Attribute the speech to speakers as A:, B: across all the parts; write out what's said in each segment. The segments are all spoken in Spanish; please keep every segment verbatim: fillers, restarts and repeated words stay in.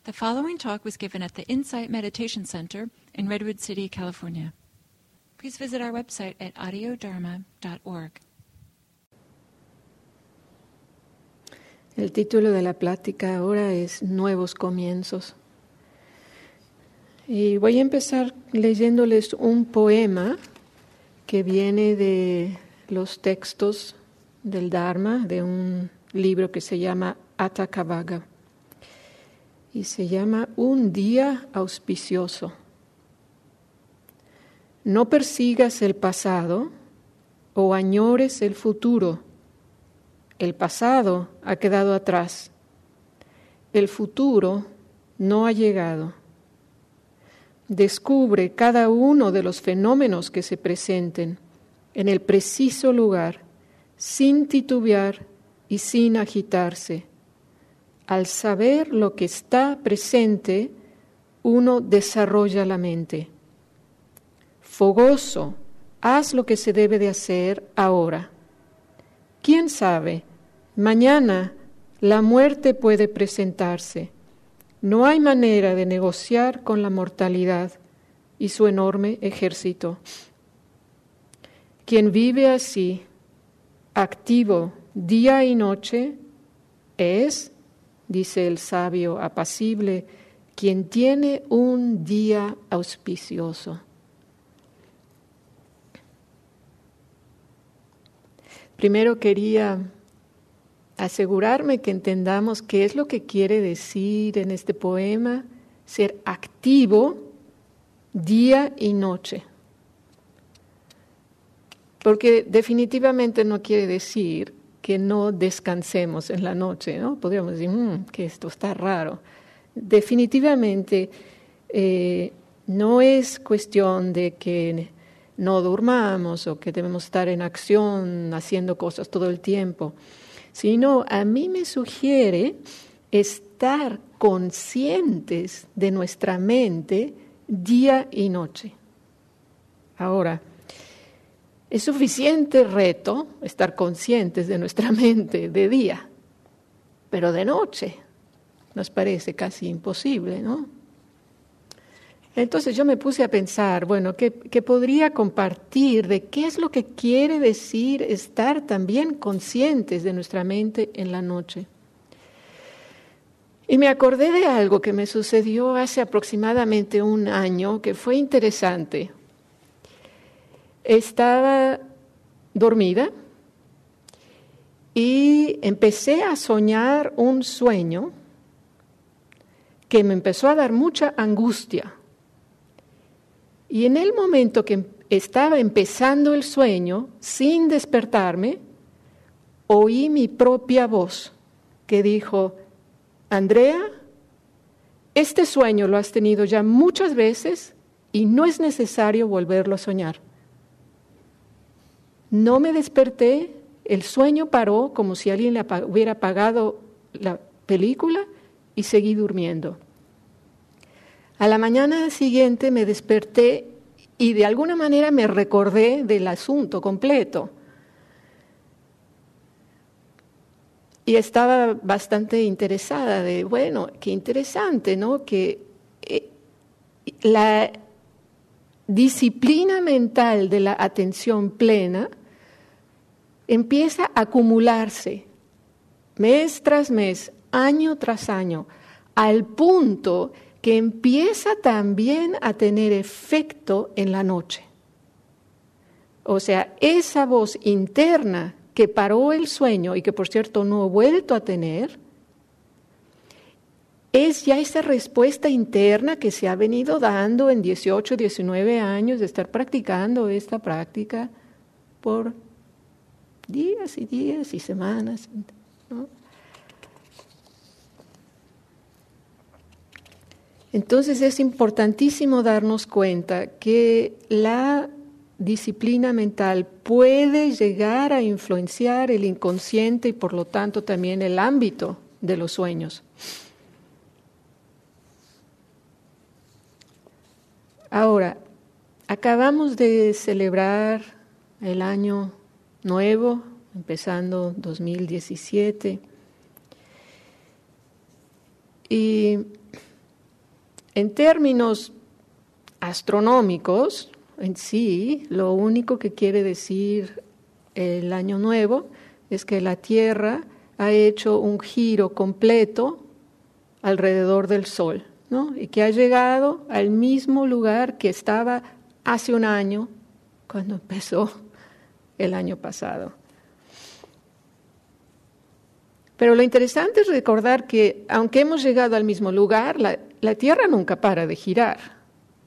A: The following talk was given at the Insight Meditation Center in Redwood City, California. Please visit our website at audio dharma dot org.
B: El título de la plática ahora es Nuevos Comienzos. Y voy a empezar leyéndoles un poema que viene de los textos del Dharma, de un libro que se llama Atthakavagga. Y se llama Un día auspicioso. No persigas el pasado o añores el futuro. El pasado ha quedado atrás. El futuro no ha llegado. Descubre cada uno de los fenómenos que se presenten en el preciso lugar, sin titubear y sin agitarse. Al saber lo que está presente, uno desarrolla la mente. Fogoso, haz lo que se debe de hacer ahora. ¿Quién sabe? Mañana la muerte puede presentarse. No hay manera de negociar con la mortalidad y su enorme ejército. Quien vive así, activo día y noche, es, dice el sabio apacible, quien tiene un día auspicioso. Primero quería asegurarme que entendamos qué es lo que quiere decir en este poema ser activo día y noche. Porque definitivamente no quiere decir que no descansemos en la noche, ¿no? Podríamos decir, mmm, que esto está raro. Definitivamente eh, no es cuestión de que no durmamos o que debemos estar en acción, haciendo cosas todo el tiempo, sino a mí me sugiere estar conscientes de nuestra mente día y noche. Ahora, es suficiente reto estar conscientes de nuestra mente de día, pero de noche nos parece casi imposible, ¿no? Entonces yo me puse a pensar, bueno, que, que podría compartir de qué es lo que quiere decir estar también conscientes de nuestra mente en la noche. Y me acordé de algo que me sucedió hace aproximadamente un año, que fue interesante. Estaba dormida y empecé a soñar un sueño que me empezó a dar mucha angustia. Y en el momento que estaba empezando el sueño, sin despertarme, oí mi propia voz que dijo, Andrea, este sueño lo has tenido ya muchas veces y no es necesario volverlo a soñar. No me desperté, el sueño paró como si alguien le hubiera apagado la película y seguí durmiendo. A la mañana siguiente me desperté y de alguna manera me recordé del asunto completo. Y estaba bastante interesada de, bueno, qué interesante, ¿no? Que eh, la disciplina mental de la atención plena empieza a acumularse mes tras mes, año tras año, al punto que empieza también a tener efecto en la noche. O sea, esa voz interna que paró el sueño y que por cierto no he vuelto a tener, es ya esa respuesta interna que se ha venido dando en dieciocho, diecinueve años de estar practicando esta práctica por días y días y semanas, ¿no? Entonces es importantísimo darnos cuenta que la disciplina mental puede llegar a influenciar el inconsciente y por lo tanto también el ámbito de los sueños. Ahora, acabamos de celebrar el año nuevo, empezando dos mil diecisiete, y en términos astronómicos, en sí, lo único que quiere decir el Año Nuevo es que la Tierra ha hecho un giro completo alrededor del Sol, ¿no? Y que ha llegado al mismo lugar que estaba hace un año, cuando empezó el año pasado. Pero lo interesante es recordar que, aunque hemos llegado al mismo lugar, la, la Tierra nunca para de girar.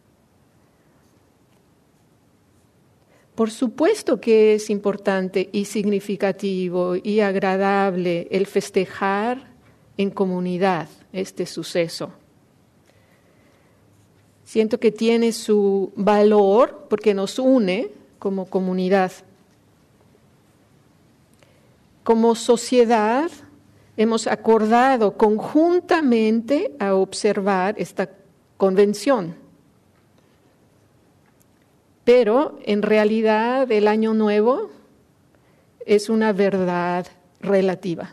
B: Por supuesto que es importante y significativo y agradable el festejar en comunidad este suceso. Siento que tiene su valor porque nos une como comunidad. Como sociedad hemos acordado conjuntamente a observar esta convención. Pero en realidad el Año Nuevo es una verdad relativa.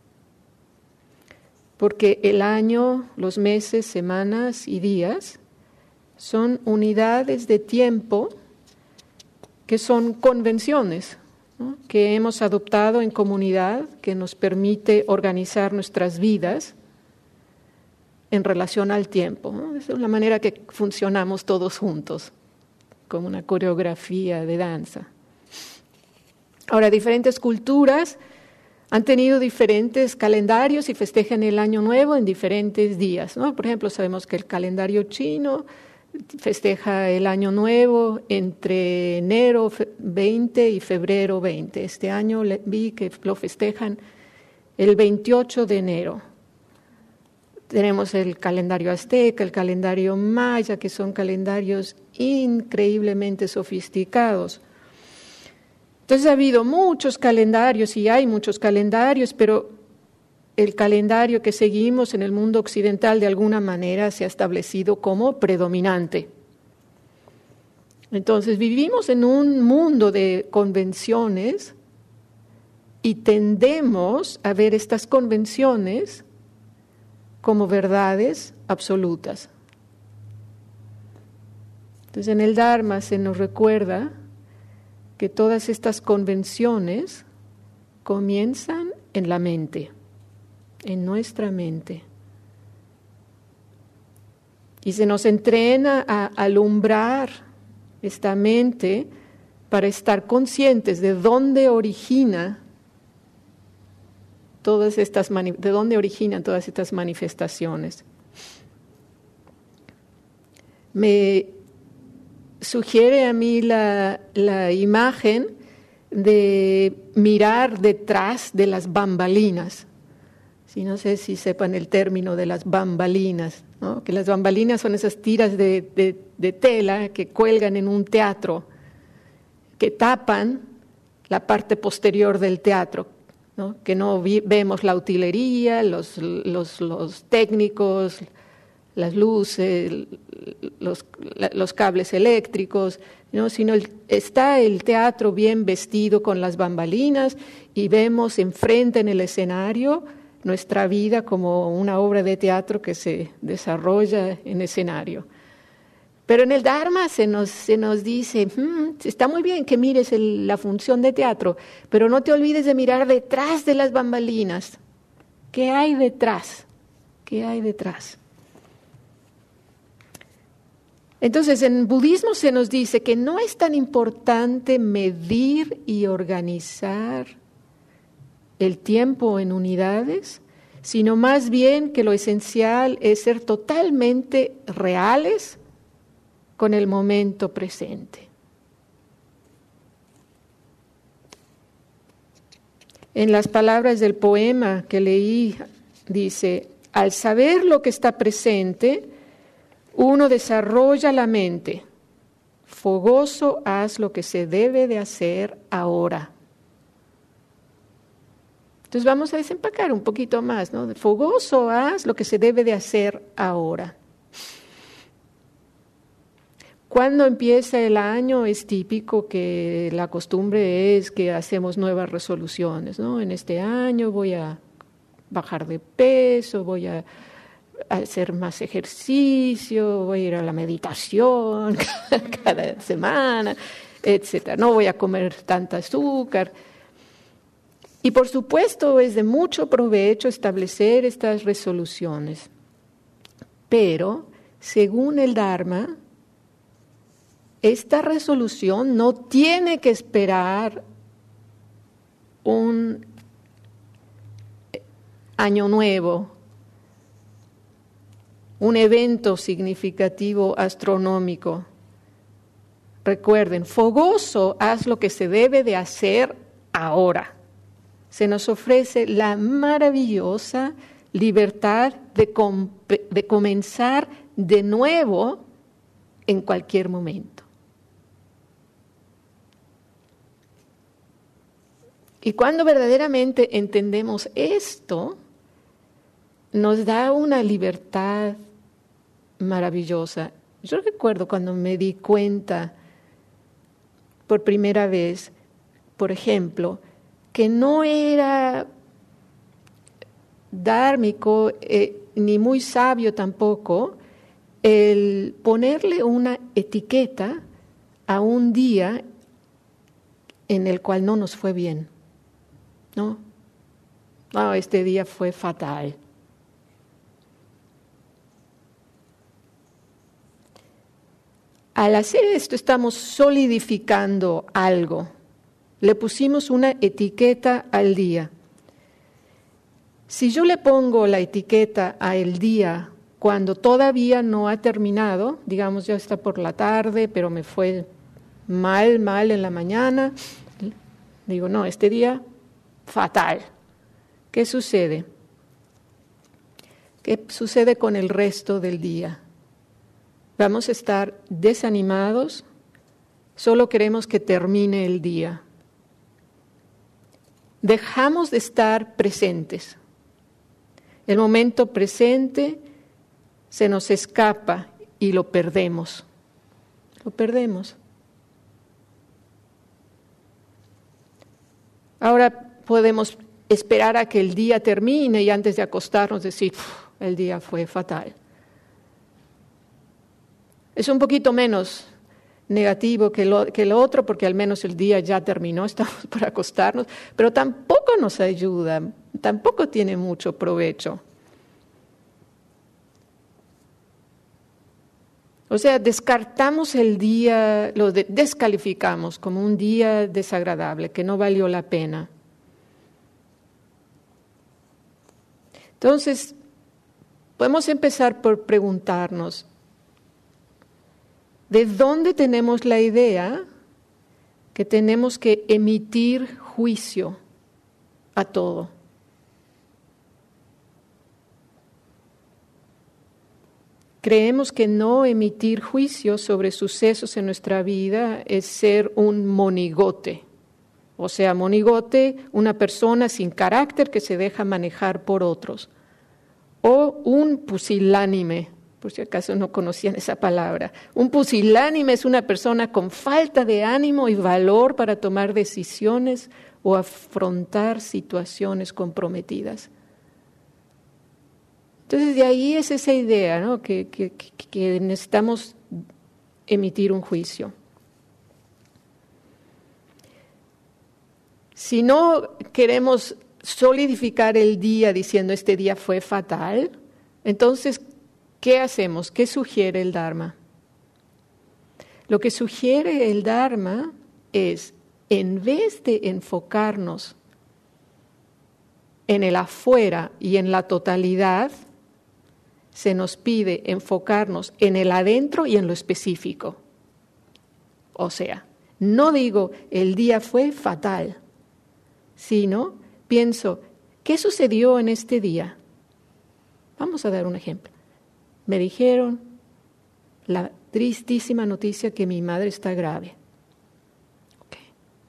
B: Porque el año, los meses, semanas y días son unidades de tiempo que son convenciones, ¿no? Que hemos adoptado en comunidad, que nos permite organizar nuestras vidas en relación al tiempo, ¿no? Esa es la manera que funcionamos todos juntos, como una coreografía de danza. Ahora, diferentes culturas han tenido diferentes calendarios y festejan el Año Nuevo en diferentes días, ¿no? Por ejemplo, sabemos que el calendario chino festeja el Año Nuevo entre enero veinte y febrero veinte. Este año vi que lo festejan el veintiocho de enero. Tenemos el calendario azteca, el calendario maya, que son calendarios increíblemente sofisticados. Entonces ha habido muchos calendarios y hay muchos calendarios, pero el calendario que seguimos en el mundo occidental de alguna manera se ha establecido como predominante. Entonces vivimos en un mundo de convenciones y tendemos a ver estas convenciones como verdades absolutas. Entonces en el Dharma se nos recuerda que todas estas convenciones comienzan en la mente, en nuestra mente. Y se nos entrena a alumbrar esta mente para estar conscientes de dónde origina todas estas de dónde originan todas estas manifestaciones. Me sugiere a mí la, la imagen de mirar detrás de las bambalinas. Sí, no sé si sepan el término de las bambalinas, ¿no? Que las bambalinas son esas tiras de, de, de tela que cuelgan en un teatro, que tapan la parte posterior del teatro, ¿no? Que no vi, vemos la utilería, los, los, los técnicos, las luces, los, los cables eléctricos, ¿no? Sino el, está el teatro bien vestido con las bambalinas y vemos enfrente en el escenario nuestra vida como una obra de teatro que se desarrolla en escenario. Pero en el Dharma se nos, se nos dice, mmm, está muy bien que mires el, la función de teatro, pero no te olvides de mirar detrás de las bambalinas. ¿Qué hay detrás? ¿Qué hay detrás? Entonces, en budismo se nos dice que no es tan importante medir y organizar el tiempo en unidades, sino más bien que lo esencial es ser totalmente reales con el momento presente. En las palabras del poema que leí, dice, al saber lo que está presente, uno desarrolla la mente. Fogoso, haz lo que se debe de hacer ahora. Entonces vamos a desempacar un poquito más, ¿no? Fogoso, haz lo que se debe de hacer ahora. Cuando empieza el año es típico que la costumbre es que hacemos nuevas resoluciones, ¿no? En este año voy a bajar de peso, voy a a hacer más ejercicio, voy a ir a la meditación cada semana, etcétera. No voy a comer tanta azúcar. Y por supuesto es de mucho provecho establecer estas resoluciones. Pero, según el Dharma, esta resolución no tiene que esperar un año nuevo, un evento significativo astronómico. Recuerden, fogoso, haz lo que se debe de hacer ahora. Se nos ofrece la maravillosa libertad de, com- de comenzar de nuevo en cualquier momento. Y cuando verdaderamente entendemos esto, nos da una libertad maravillosa. Yo recuerdo cuando me di cuenta por primera vez, por ejemplo, que no era dármico eh, ni muy sabio tampoco el ponerle una etiqueta a un día en el cual no nos fue bien. No, no, este día fue fatal. Al hacer esto estamos solidificando algo. Le pusimos una etiqueta al día. Si yo le pongo la etiqueta al día cuando todavía no ha terminado, digamos ya está por la tarde, pero me fue mal, mal en la mañana, digo, no, este día fatal. ¿Qué sucede? ¿Qué sucede con el resto del día? Vamos a estar desanimados, solo queremos que termine el día. Dejamos de estar presentes. El momento presente se nos escapa y lo perdemos. Lo perdemos. Ahora podemos esperar a que el día termine y antes de acostarnos decir, el día fue fatal. Es un poquito menos negativo que lo, que lo otro, porque al menos el día ya terminó, estamos por acostarnos, pero tampoco nos ayuda, tampoco tiene mucho provecho. O sea, descartamos el día, lo de, descalificamos como un día desagradable, que no valió la pena. Entonces, podemos empezar por preguntarnos, ¿de dónde tenemos la idea que tenemos que emitir juicio a todo? Creemos que no emitir juicio sobre sucesos en nuestra vida es ser un monigote. O sea, monigote, una persona sin carácter que se deja manejar por otros. O un pusilánime. Por si acaso no conocían esa palabra. Un pusilánime es una persona con falta de ánimo y valor para tomar decisiones o afrontar situaciones comprometidas. Entonces, de ahí es esa idea, ¿no? que, que, que necesitamos emitir un juicio. Si no queremos solidificar el día diciendo este día fue fatal, entonces, ¿qué hacemos? ¿Qué sugiere el Dharma? Lo que sugiere el Dharma es, en vez de enfocarnos en el afuera y en la totalidad, se nos pide enfocarnos en el adentro y en lo específico. O sea, no digo el día fue fatal, sino pienso, ¿qué sucedió en este día? Vamos a dar un ejemplo. Me dijeron la tristísima noticia que mi madre está grave. Okay.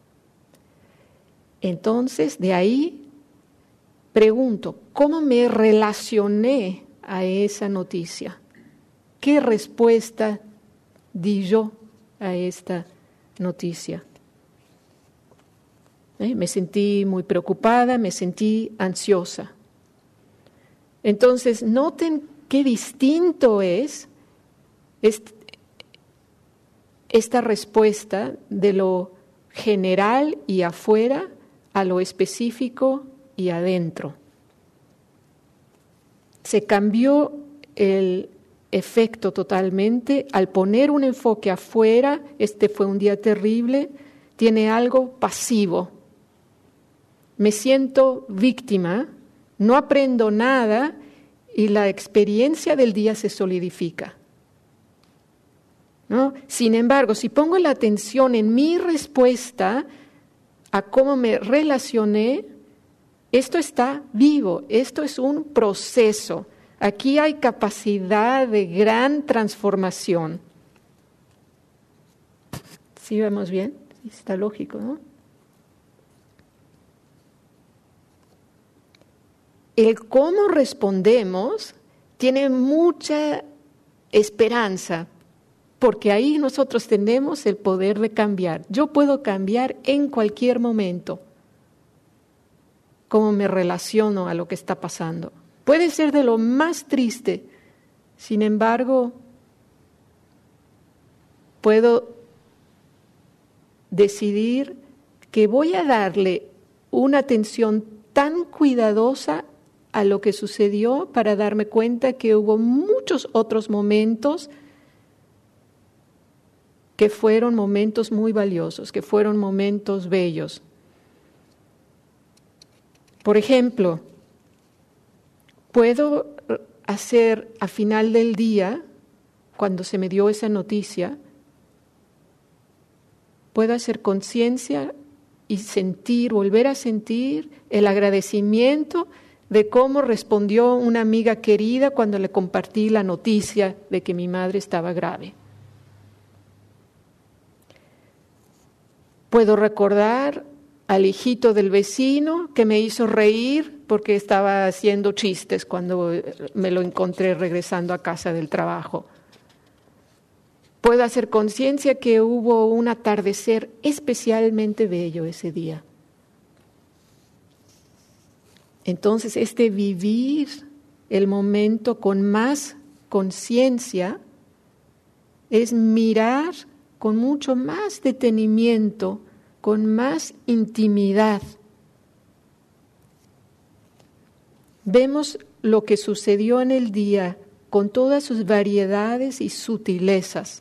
B: Entonces, de ahí pregunto, ¿cómo me relacioné a esa noticia? ¿Qué respuesta di yo a esta noticia? ¿Eh? Me sentí muy preocupada, me sentí ansiosa. Entonces, noten qué distinto es esta respuesta de lo general y afuera a lo específico y adentro. Se cambió el efecto totalmente al poner un enfoque afuera. Este fue un día terrible, tiene algo pasivo. Me siento víctima, no aprendo nada y la experiencia del día se solidifica, ¿no? Sin embargo, si pongo la atención en mi respuesta a cómo me relacioné, esto está vivo, esto es un proceso. Aquí hay capacidad de gran transformación. ¿Sí vemos bien? Sí, está lógico, ¿no? El cómo respondemos tiene mucha esperanza, porque ahí nosotros tenemos el poder de cambiar. Yo puedo cambiar en cualquier momento cómo me relaciono a lo que está pasando. Puede ser de lo más triste, sin embargo, puedo decidir que voy a darle una atención tan cuidadosa a lo que sucedió para darme cuenta que hubo muchos otros momentos que fueron momentos muy valiosos, que fueron momentos bellos. Por ejemplo, puedo hacer a final del día, cuando se me dio esa noticia, puedo hacer conciencia y sentir, volver a sentir el agradecimiento de cómo respondió una amiga querida cuando le compartí la noticia de que mi madre estaba grave. Puedo recordar al hijito del vecino que me hizo reír porque estaba haciendo chistes cuando me lo encontré regresando a casa del trabajo. Puedo hacer conciencia que hubo un atardecer especialmente bello ese día. Entonces, este vivir el momento con más conciencia es mirar con mucho más detenimiento, con más intimidad. Vemos lo que sucedió en el día con todas sus variedades y sutilezas.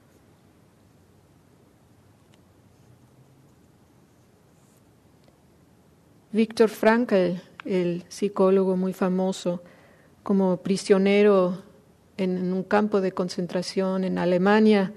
B: Viktor Frankl, el psicólogo muy famoso, como prisionero en un campo de concentración en Alemania,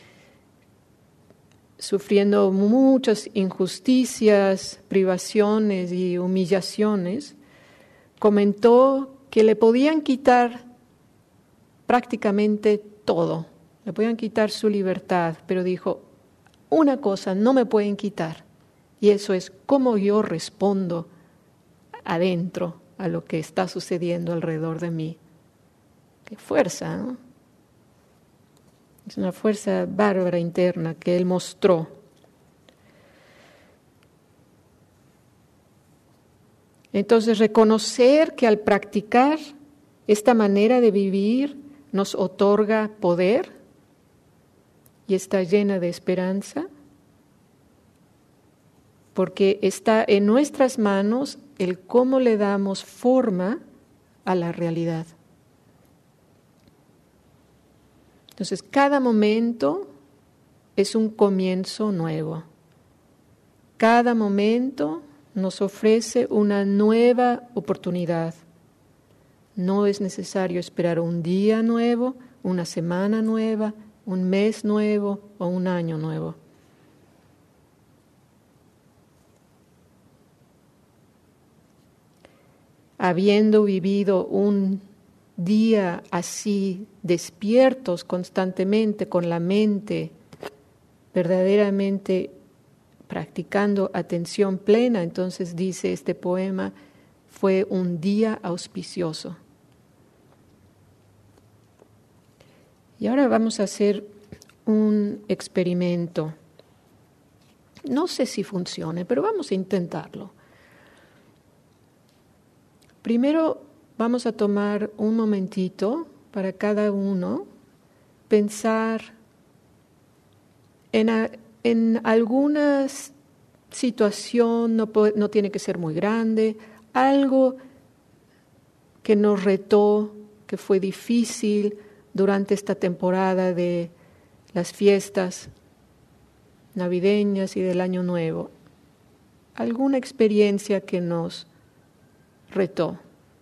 B: sufriendo muchas injusticias, privaciones y humillaciones, comentó que le podían quitar prácticamente todo, le podían quitar su libertad, pero dijo, una cosa no me pueden quitar, y eso es cómo yo respondo adentro a lo que está sucediendo alrededor de mí. Qué fuerza, ¿no? Es una fuerza bárbara interna que él mostró. Entonces, reconocer que al practicar esta manera de vivir nos otorga poder y está llena de esperanza, porque está en nuestras manos el cómo le damos forma a la realidad. Entonces, cada momento es un comienzo nuevo. Cada momento nos ofrece una nueva oportunidad. No es necesario esperar un día nuevo, una semana nueva, un mes nuevo o un año nuevo. Habiendo vivido un día así, despiertos constantemente con la mente, verdaderamente practicando atención plena, entonces dice este poema, fue un día auspicioso. Y ahora vamos a hacer un experimento. No sé si funcione, pero vamos a intentarlo. Primero vamos a tomar un momentito para cada uno pensar en, a, en alguna situación, no, puede, no tiene que ser muy grande, algo que nos retó, que fue difícil durante esta temporada de las fiestas navideñas y del Año Nuevo. Alguna experiencia que nos retó.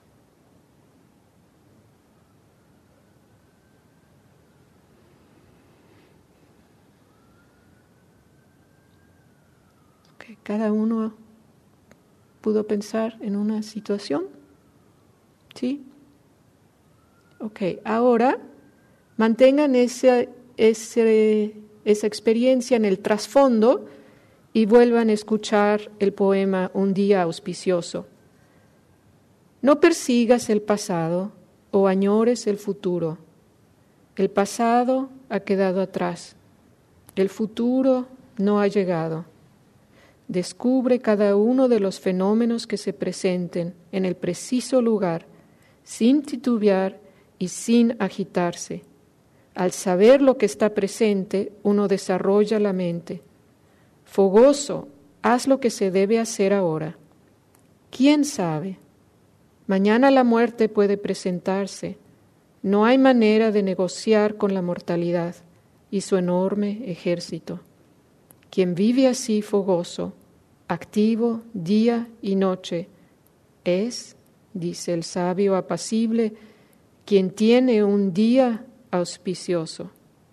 B: Okay, cada uno pudo pensar en una situación. ¿Sí? Ok, ahora mantengan ese, ese, esa experiencia en el trasfondo y vuelvan a escuchar el poema Un día auspicioso. No persigas el pasado o añores el futuro. El pasado ha quedado atrás. El futuro no ha llegado. Descubre cada uno de los fenómenos que se presenten en el preciso lugar, sin titubear y sin agitarse. Al saber lo que está presente, uno desarrolla la mente. Fogoso, haz lo que se debe hacer ahora. ¿Quién sabe? Mañana la muerte puede presentarse. No hay manera de negociar con la mortalidad y su enorme ejército. Quien vive así fogoso, activo día y noche, es, dice el sabio apacible, quien tiene un día auspicioso.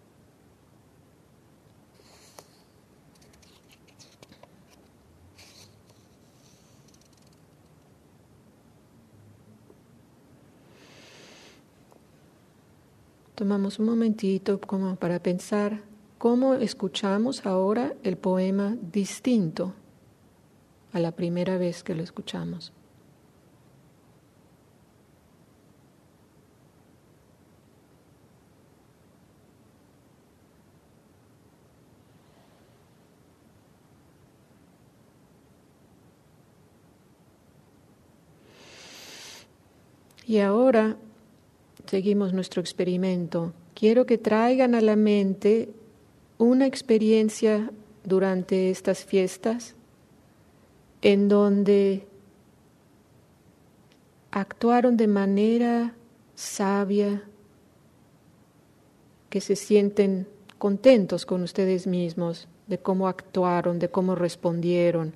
B: Tomamos un momentito como para pensar cómo escuchamos ahora el poema distinto a la primera vez que lo escuchamos. Y ahora seguimos nuestro experimento. Quiero que traigan a la mente una experiencia durante estas fiestas en donde actuaron de manera sabia, que se sienten contentos con ustedes mismos, de cómo actuaron, de cómo respondieron.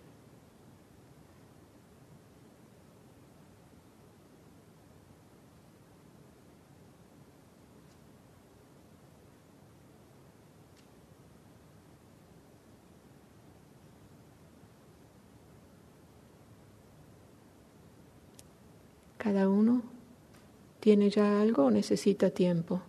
B: Cada uno tiene ya algo o necesita tiempo.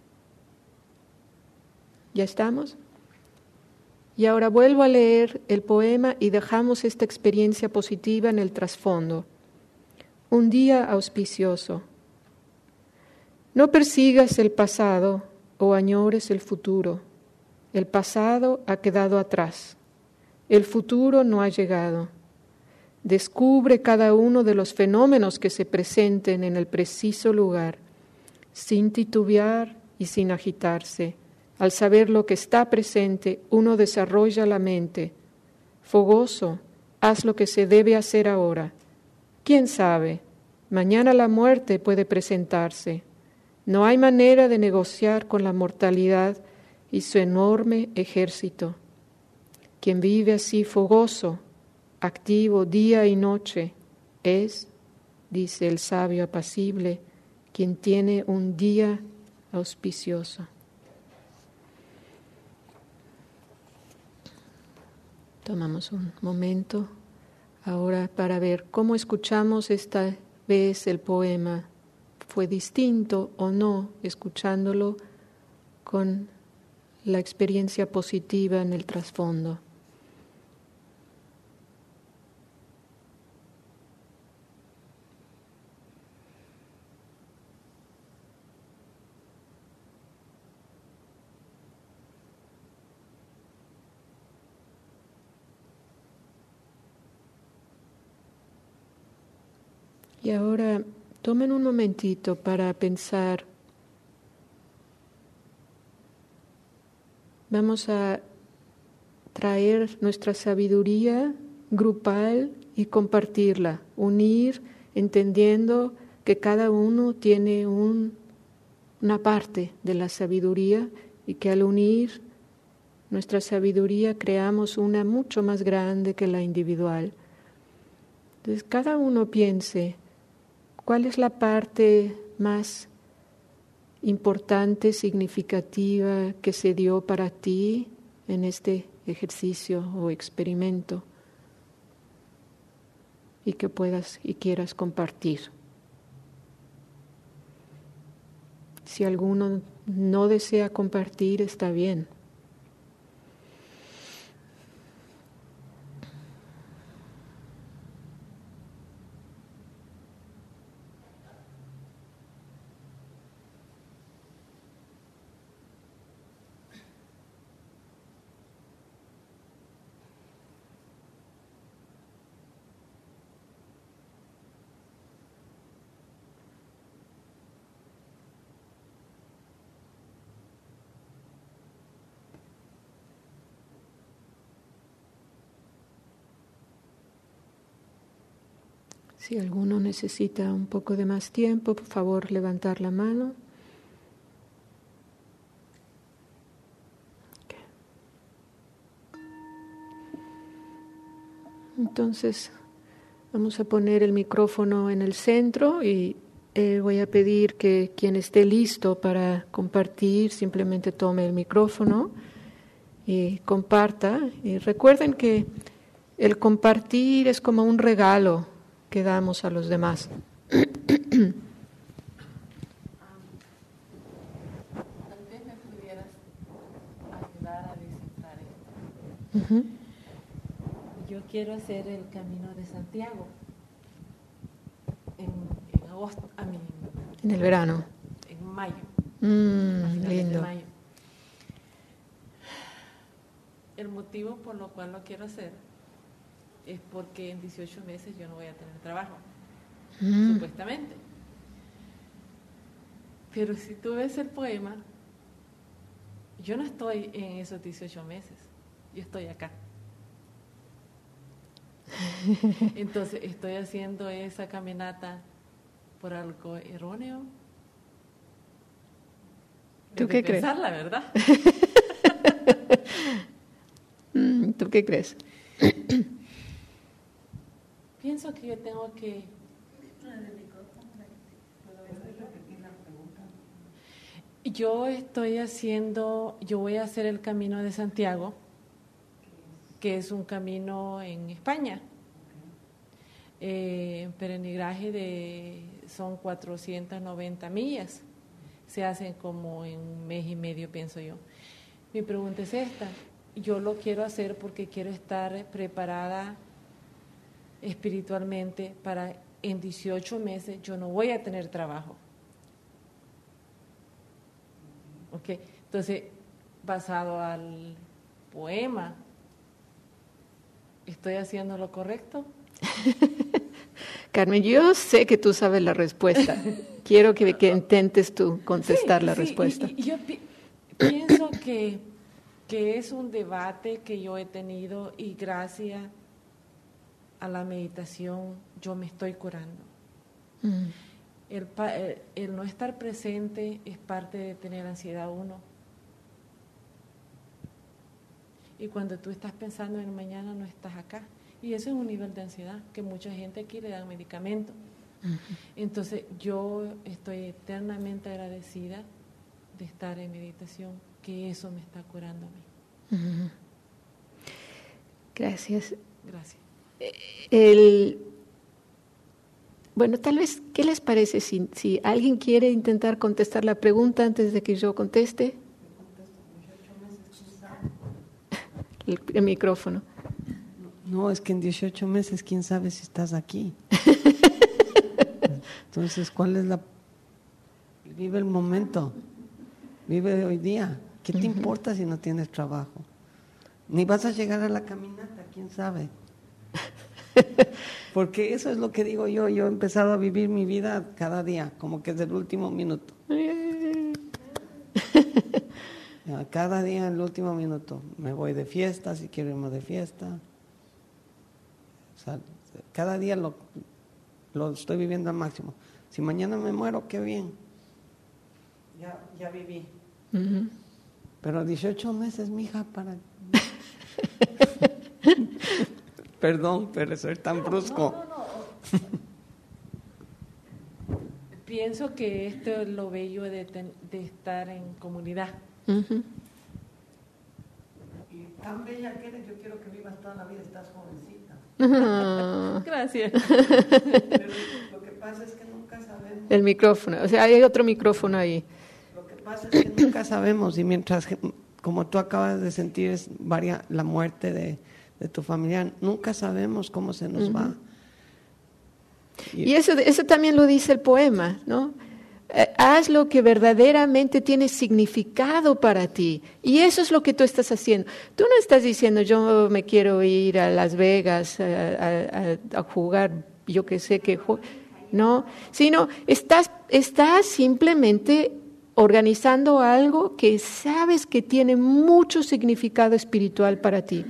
B: ¿Ya estamos? Y ahora vuelvo a leer el poema y dejamos esta experiencia positiva en el trasfondo. Un día auspicioso. No persigas el pasado o añores el futuro. El pasado ha quedado atrás. El futuro no ha llegado. Descubre cada uno de los fenómenos que se presenten en el preciso lugar, sin titubear y sin agitarse. Al saber lo que está presente, uno desarrolla la mente. Fogoso, haz lo que se debe hacer ahora. ¿Quién sabe? Mañana la muerte puede presentarse. No hay manera de negociar con la mortalidad y su enorme ejército. Quien vive así fogoso, activo día y noche, es, dice el sabio apacible, quien tiene un día auspicioso. Tomamos un momento ahora para ver cómo escuchamos esta vez el poema. ¿Fue distinto o no escuchándolo con la experiencia positiva en el trasfondo? Y ahora Tomen un momentito para pensar. Vamos a traer nuestra sabiduría grupal y compartirla, unir, entendiendo que cada uno tiene un, una parte de la sabiduría y que al unir nuestra sabiduría creamos una mucho más grande que la individual. Entonces cada uno piense cuál es la parte más importante, significativa que se dio para ti en este ejercicio o experimento y que puedas y quieras compartir. Si alguno no desea compartir, está bien. Si alguno necesita un poco de más tiempo, por favor, levantar la mano. Okay. Entonces, vamos a poner el micrófono en el centro y eh, voy a pedir que quien esté listo para compartir simplemente tome el micrófono y comparta. Y recuerden que el compartir es como un regalo que damos a los demás.
C: Tal vez me pudieras ayudar a descifrar esto. Uh-huh. Yo quiero hacer el Camino de Santiago en, en agosto, a mí.
B: En el verano.
C: En mayo.
B: Mm, lindo.
C: De mayo. El motivo por lo cual lo quiero hacer es porque en dieciocho meses yo no voy a tener trabajo, mm. supuestamente. Pero si tú ves el poema, yo no estoy en esos dieciocho meses, yo estoy acá. Entonces, ¿estoy haciendo esa caminata por algo erróneo?
B: ¿Tú qué crees?
C: Pensarla, ¿verdad?
B: ¿Tú qué crees?
C: Pienso que yo tengo que... Yo estoy haciendo, yo voy a hacer el Camino de Santiago, que es un camino en España. Eh, peregrinaje de, son cuatrocientas noventa millas, se hacen como en un mes y medio, pienso yo. Mi pregunta es esta, yo lo quiero hacer porque quiero estar preparada espiritualmente para en dieciocho meses yo no voy a tener trabajo. Ok, entonces, basado al poema, ¿estoy haciendo lo correcto?
B: Carmen, yo sé que tú sabes la respuesta. Quiero que, que intentes tú contestar
C: sí,
B: la
C: sí,
B: respuesta.
C: Y, y yo pi- pienso que, que es un debate que yo he tenido y gracias a la meditación yo me estoy curando. Mm. El, el, el no estar presente es parte de tener ansiedad uno. Y cuando tú estás pensando en mañana no estás acá. Y eso es un nivel de ansiedad que mucha gente aquí le dan medicamentos. Uh-huh. Entonces yo estoy eternamente agradecida de estar en meditación, que eso me está curando a mí.
B: Uh-huh. Gracias.
C: Gracias.
B: El, bueno, tal vez, ¿qué les parece si, si alguien quiere intentar contestar la pregunta antes de que yo conteste? El, el micrófono.
D: No, es que en dieciocho meses, ¿quién sabe si estás aquí? Entonces, ¿cuál es la...? Vive el momento, vive hoy día. ¿Qué te uh-huh. importa si no tienes trabajo? Ni vas a llegar a la caminata, ¿quién sabe? Porque eso es lo que digo yo, yo he empezado a vivir mi vida cada día, como que es el último minuto. Cada día en el último minuto. Me voy de fiesta, si quiero irme de fiesta. O sea, cada día lo, lo estoy viviendo al máximo. Si mañana me muero, qué bien. Ya, ya viví. Uh-huh. Pero dieciocho meses, mija, para... Perdón, pero soy tan brusco.
C: No, no, no. Pienso que esto es lo bello de, ten, de estar en comunidad.
D: Uh-huh. Y tan bella que eres, yo quiero que vivas toda la vida, estás jovencita.
B: Uh-huh.
C: Gracias.
D: Pero lo que pasa es que nunca sabemos.
B: El micrófono, o sea, hay otro micrófono ahí.
D: Lo que pasa es que nunca sabemos, y mientras, como tú acabas de sentir, es varia, la muerte de, de tu familiar, nunca sabemos cómo se nos uh-huh. va.
B: Y, y eso, eso también lo dice el poema, ¿no? Eh, haz lo que verdaderamente tiene significado para ti. Y eso es lo que tú estás haciendo. Tú no estás diciendo, yo me quiero ir a Las Vegas a, a, a jugar, yo qué sé qué, no, sino estás, estás simplemente organizando algo que sabes que tiene mucho significado espiritual para ti.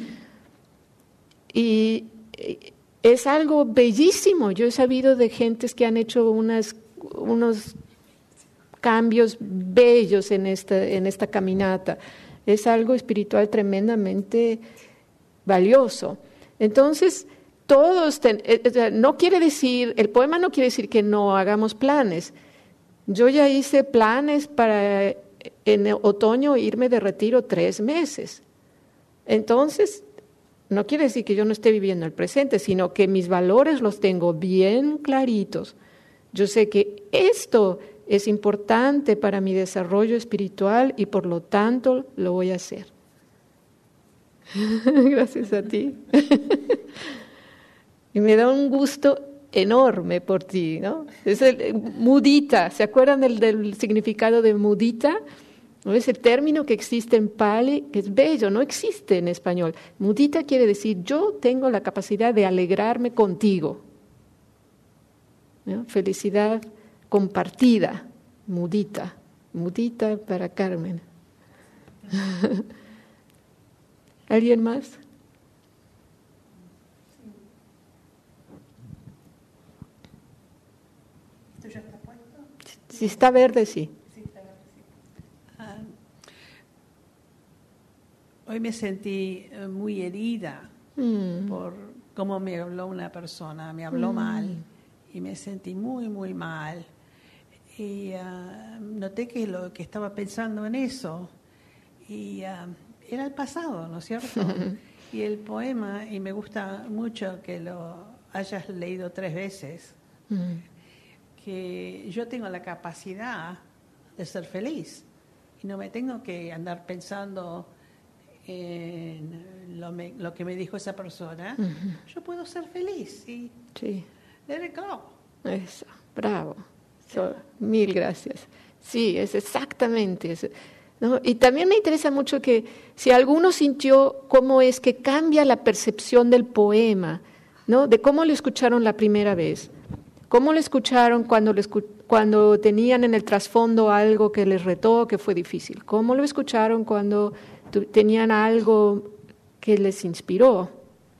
B: Y es algo bellísimo. Yo he sabido de gentes que han hecho unas, unos cambios bellos en esta, en esta caminata. Es algo espiritual tremendamente valioso. Entonces, todos, ten, eh, no quiere decir, el poema no quiere decir que no hagamos planes. Yo ya hice planes para en el otoño irme de retiro tres meses. Entonces, no quiere decir que yo no esté viviendo el presente, sino que mis valores los tengo bien claritos. Yo sé que esto es importante para mi desarrollo espiritual y por lo tanto lo voy a hacer. Gracias a ti. Y me da un gusto enorme por ti, ¿no? Es el mudita, ¿se acuerdan del, del significado de mudita? ¿No? Es el término que existe en Pali, que es bello, no existe en español. Mudita quiere decir, yo tengo la capacidad de alegrarme contigo. ¿No? Felicidad compartida, mudita, mudita para Carmen. ¿Alguien más?
E: ¿Esto ya está puesto?
B: Si está verde, sí.
E: Sí, está verde, sí. Uh, hoy me sentí muy herida mm. por cómo me habló una persona, me habló mm. mal y me sentí muy, muy mal. Y uh, noté que lo que estaba pensando en eso y uh, era el pasado, ¿no es cierto? Y el poema, y me gusta mucho que lo hayas leído tres veces, mm. que yo tengo la capacidad de ser feliz y no me tengo que andar pensando en lo, me, lo que me dijo esa persona. Mm-hmm. Yo puedo ser feliz y
B: sí.
E: let it go.
B: Eso, bravo. So, mil gracias. Sí, es exactamente eso, ¿no? Y también me interesa mucho que si alguno sintió cómo es que cambia la percepción del poema, ¿no? De cómo lo escucharon la primera vez, cómo lo escucharon cuando, lo escu- cuando tenían en el trasfondo algo que les retó, que fue difícil, cómo lo escucharon cuando tu- tenían algo que les inspiró.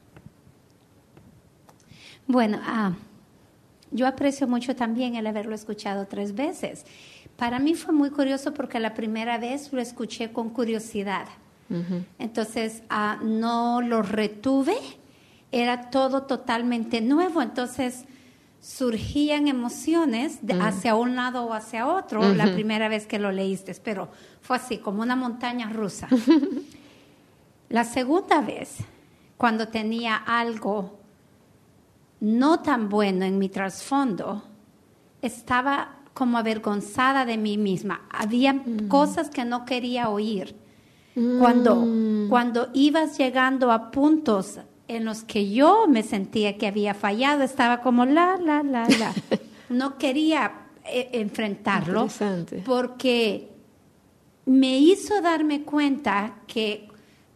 F: Bueno, ah... yo aprecio mucho también el haberlo escuchado tres veces. Para mí fue muy curioso porque la primera vez lo escuché con curiosidad. Uh-huh. Entonces, uh, no lo retuve, era todo totalmente nuevo. Entonces, surgían emociones de uh-huh. hacia un lado o hacia otro uh-huh. la primera vez que lo leíste. Pero fue así, como una montaña rusa. La segunda vez, cuando tenía algo no tan bueno en mi trasfondo, estaba como avergonzada de mí misma. Había mm. cosas que no quería oír. Mm. Cuando, cuando ibas llegando a puntos en los que yo me sentía que había fallado, estaba como la, la, la, la. No quería eh, enfrentarlo porque me hizo darme cuenta que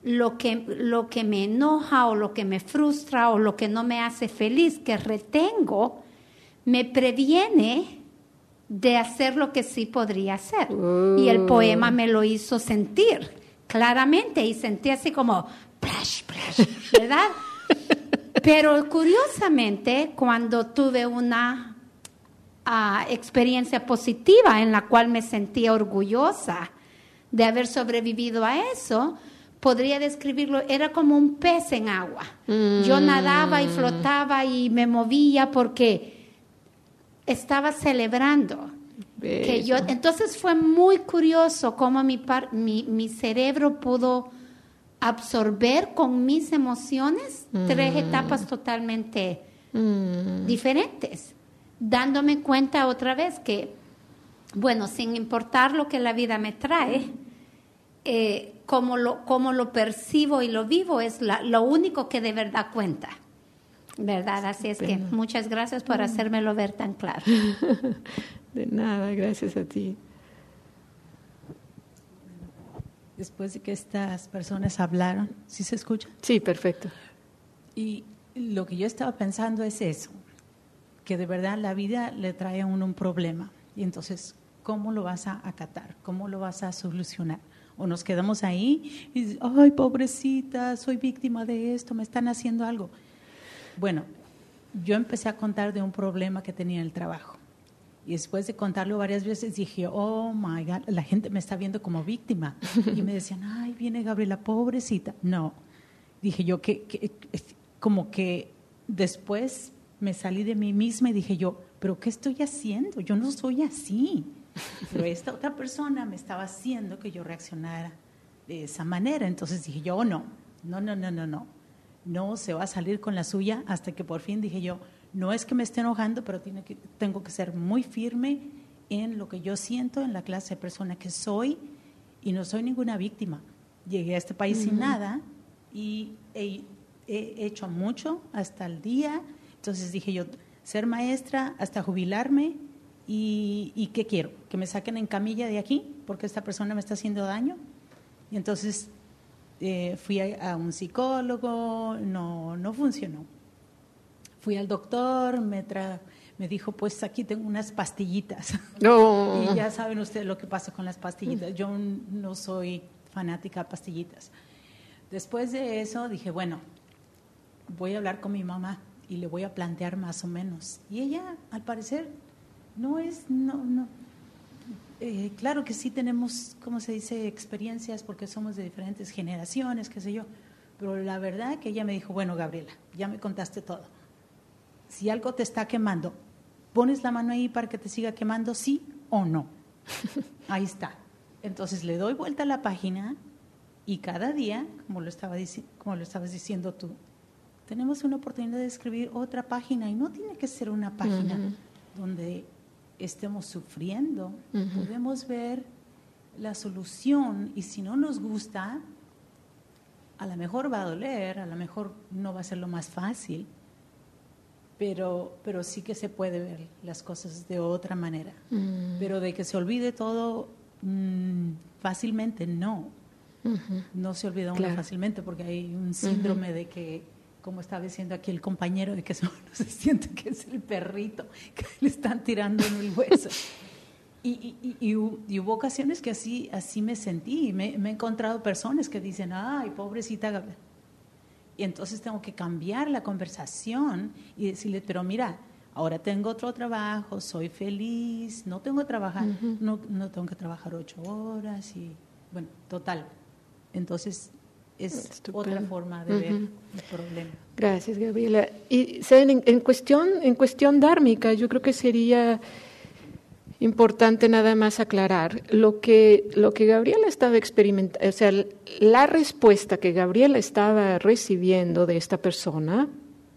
F: lo que, lo que me enoja o lo que me frustra o lo que no me hace feliz, que retengo, me previene de hacer lo que sí podría hacer. Uh. Y el poema me lo hizo sentir claramente y sentí así como, plash, plash, ¿verdad? Pero curiosamente, cuando tuve una uh, experiencia positiva en la cual me sentía orgullosa de haber sobrevivido a eso, podría describirlo, era como un pez en agua. Mm. Yo nadaba y flotaba y me movía porque estaba celebrando. Que yo, entonces fue muy curioso cómo mi, par, mi, mi cerebro pudo absorber con mis emociones mm. tres etapas totalmente mm. diferentes, dándome cuenta otra vez que, bueno, sin importar lo que la vida me trae, eh, como lo, como lo percibo y lo vivo es la, lo único que de verdad cuenta, ¿verdad? Así es que muchas gracias por hacérmelo ver tan claro.
B: De nada, gracias a ti.
G: Después de que estas personas hablaron, ¿sí se escucha?
B: Sí, perfecto.
G: Y lo que yo estaba pensando es eso, que de verdad la vida le trae a uno un problema. Y entonces, ¿cómo lo vas a acatar? ¿Cómo lo vas a solucionar? O nos quedamos ahí y dices, ay, pobrecita, soy víctima de esto, me están haciendo algo. Bueno, yo empecé a contar de un problema que tenía en el trabajo. Y después de contarlo varias veces dije, oh my God, la gente me está viendo como víctima. Y me decían, ay, viene Gabriela, pobrecita. No, dije yo que, que como que después me salí de mí misma y dije yo, pero ¿qué estoy haciendo? Yo no soy así. Pero esta otra persona me estaba haciendo que yo reaccionara de esa manera. Entonces dije yo, oh, no, no, no, no, no, no. No se va a salir con la suya hasta que por fin dije yo, no es que me esté enojando, pero tiene que, tengo que ser muy firme en lo que yo siento, en la clase de persona que soy, y no soy ninguna víctima. Llegué a este país uh-huh. sin nada y he, he hecho mucho hasta el día. Entonces dije yo, ser maestra hasta jubilarme, y, y ¿qué quiero? Que me saquen en camilla de aquí porque esta persona me está haciendo daño. Y entonces eh, fui a, a un psicólogo, no, no funcionó. Fui al doctor, me, tra- me dijo, pues aquí tengo unas pastillitas. No. Y ya saben ustedes lo que pasa con las pastillitas. Yo no soy fanática de pastillitas. Después de eso dije, bueno, voy a hablar con mi mamá y le voy a plantear más o menos. Y ella, al parecer, no es, no, no. Eh, claro que sí tenemos, ¿cómo se dice?, experiencias porque somos de diferentes generaciones, qué sé yo. Pero la verdad que ella me dijo, bueno, Gabriela, ya me contaste todo. Si algo te está quemando, ¿pones la mano ahí para que te siga quemando, sí o no? Ahí está. Entonces le doy vuelta a la página y cada día, como lo, estaba dici- como lo estabas diciendo tú, tenemos una oportunidad de escribir otra página y no tiene que ser una página uh-huh. donde estemos sufriendo. Uh-huh. Podemos ver la solución y si no nos gusta, a lo mejor va a doler, a lo mejor no va a ser lo más fácil. Pero, pero sí que se puede ver las cosas de otra manera. Mm. Pero de que se olvide todo mmm, fácilmente, no. Uh-huh. No se olvida uno claro. fácilmente porque hay un síndrome uh-huh. de que, como estaba diciendo aquí el compañero, de que uno se siente que es el perrito que le están tirando en el hueso. y, y, y, y hubo ocasiones que así, así me sentí. Me, me he encontrado personas que dicen, ay, pobrecita Gabriela. Y entonces tengo que cambiar la conversación y decirle, pero mira, ahora tengo otro trabajo, soy feliz, no tengo que trabajar, uh-huh. no, no tengo que trabajar ocho horas y bueno, total. Entonces es Estupendo. Otra forma de uh-huh. ver el problema.
B: Gracias, Gabriela. Y saben, en, en cuestión, en cuestión dármica, yo creo que sería importante nada más aclarar lo que, lo que Gabriela estaba experimentando, o sea, la respuesta que Gabriela estaba recibiendo de esta persona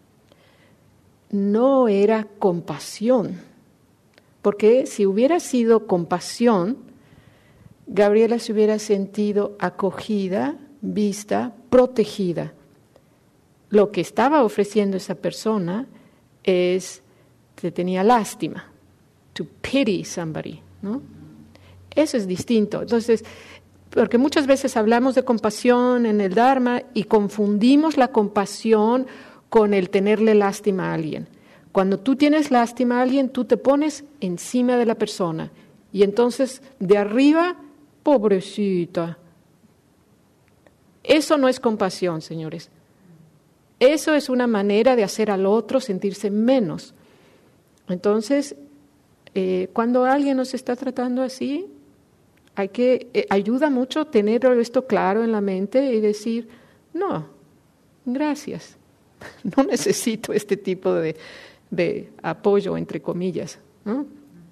B: no era compasión, porque si hubiera sido compasión, Gabriela se hubiera sentido acogida, vista, protegida. Lo que estaba ofreciendo esa persona es que tenía lástima. To pity somebody, ¿no? Eso es distinto. Entonces, Porque muchas veces hablamos de compasión en el Dharma y confundimos la compasión con el tenerle lástima a alguien. Cuando tú tienes lástima a alguien, tú te pones encima de la persona. Y entonces, de arriba, pobrecita. Eso no es compasión, señores. Eso es una manera de hacer al otro sentirse menos. Entonces, eh, cuando alguien nos está tratando así, hay que, eh, ayuda mucho tener esto claro en la mente y decir, no, gracias, no necesito este tipo de, de apoyo, entre comillas, ¿no?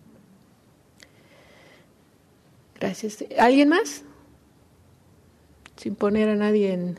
B: Gracias. ¿Alguien más? Sin poner a nadie en...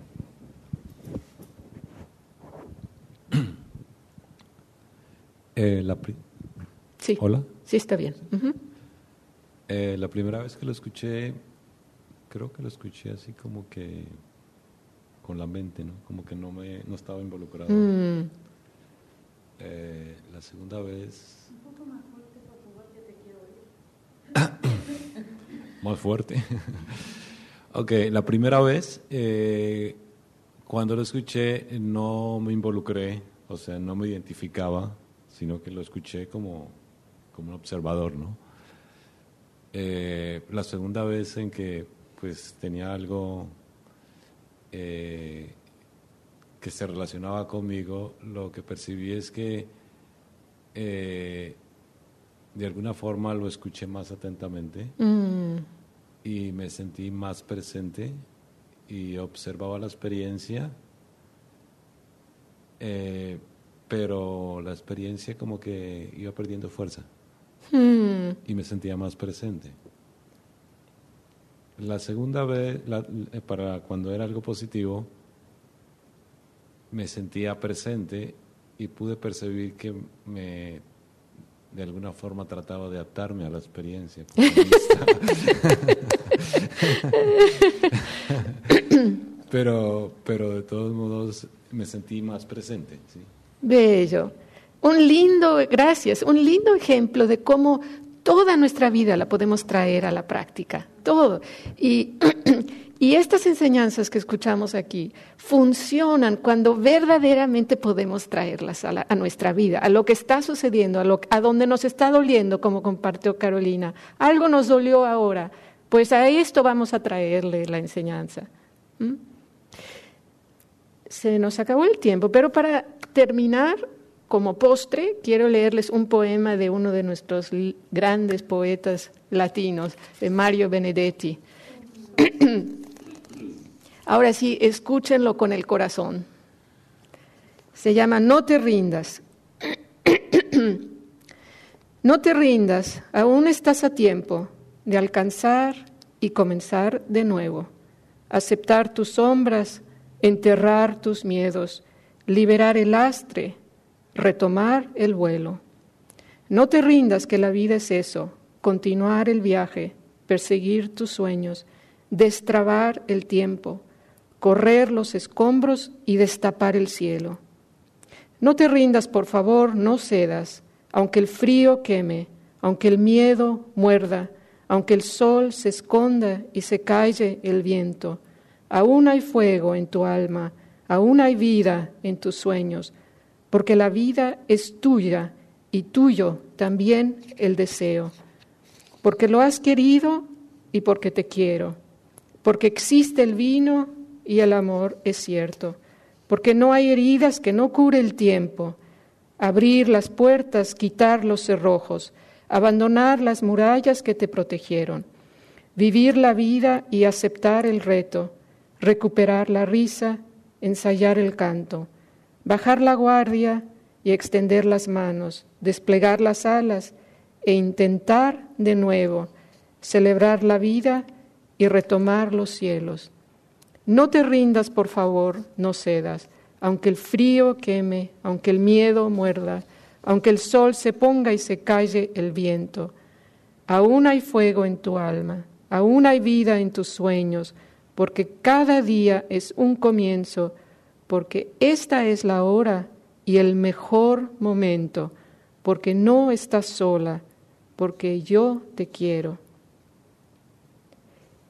H: Eh, la pri-
B: Sí.
H: Hola.
B: Sí, está bien. Uh-huh.
H: Eh, la primera vez que lo escuché, creo que lo escuché así como que con la mente, ¿no? Como que no me no estaba involucrado.
B: Mm.
H: Eh, la segunda vez... Un poco más fuerte, por favor, que te quiero oír. Más fuerte. Ok, la primera vez, eh, cuando lo escuché, no me involucré, o sea, no me identificaba, sino que lo escuché como, como un observador, ¿no? Eh, la segunda vez en que pues tenía algo eh, que se relacionaba conmigo, lo que percibí es que eh, de alguna forma lo escuché más atentamente mm. y me sentí más presente y observaba la experiencia, eh, pero la experiencia como que iba perdiendo fuerza. Hmm. Y me sentía más presente. La segunda vez, la, para cuando era algo positivo, me sentía presente y pude percibir que me, de alguna forma, trataba de adaptarme a la experiencia. pero, pero de todos modos me sentí más presente, ¿sí?
B: Bello. Un lindo, gracias, un lindo ejemplo de cómo toda nuestra vida la podemos traer a la práctica, todo. Y, y estas enseñanzas que escuchamos aquí funcionan cuando verdaderamente podemos traerlas a, la, a nuestra vida, a lo que está sucediendo, a, lo, a donde nos está doliendo, como compartió Carolina. Algo nos dolió ahora, pues a esto vamos a traerle la enseñanza. ¿Mm? Se nos acabó el tiempo, pero para terminar, como postre, quiero leerles un poema de uno de nuestros grandes poetas latinos, de Mario Benedetti. Ahora sí, escúchenlo con el corazón. Se llama No te rindas. No te rindas, aún estás a tiempo de alcanzar y comenzar de nuevo. Aceptar tus sombras, enterrar tus miedos, liberar el lastre, retomar el vuelo. No te rindas, que la vida es eso, continuar el viaje, perseguir tus sueños, destrabar el tiempo, correr los escombros y destapar el cielo. No te rindas, por favor, no cedas, aunque el frío queme, aunque el miedo muerda, aunque el sol se esconda y se calle el viento. Aún hay fuego en tu alma, aún hay vida en tus sueños, porque la vida es tuya y tuyo también el deseo, porque lo has querido y porque te quiero, porque existe el vino y el amor es cierto, porque no hay heridas que no cure el tiempo, abrir las puertas, quitar los cerrojos, abandonar las murallas que te protegieron, vivir la vida y aceptar el reto, recuperar la risa, ensayar el canto, bajar la guardia y extender las manos, desplegar las alas e intentar de nuevo celebrar la vida y retomar los cielos. No te rindas, por favor, no cedas, aunque el frío queme, aunque el miedo muerda, aunque el sol se ponga y se calle el viento. Aún hay fuego en tu alma, aún hay vida en tus sueños, porque cada día es un comienzo, porque esta es la hora y el mejor momento, porque no estás sola, porque yo te quiero.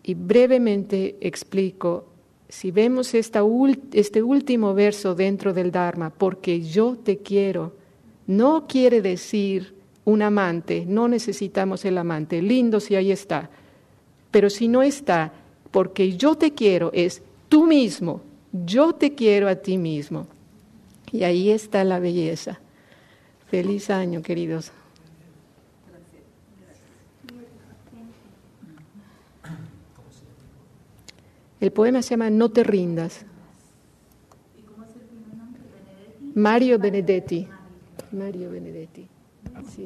B: y brevemente explico, si vemos esta este último verso dentro del Dharma, porque yo te quiero, no quiere decir un amante, no necesitamos el amante, lindo si ahí está, pero si no está, porque yo te quiero es tú mismo, yo te quiero a ti mismo. Y ahí está la belleza. Feliz año, queridos. El poema se llama No te rindas. Mario Benedetti. Mario Benedetti. Sí.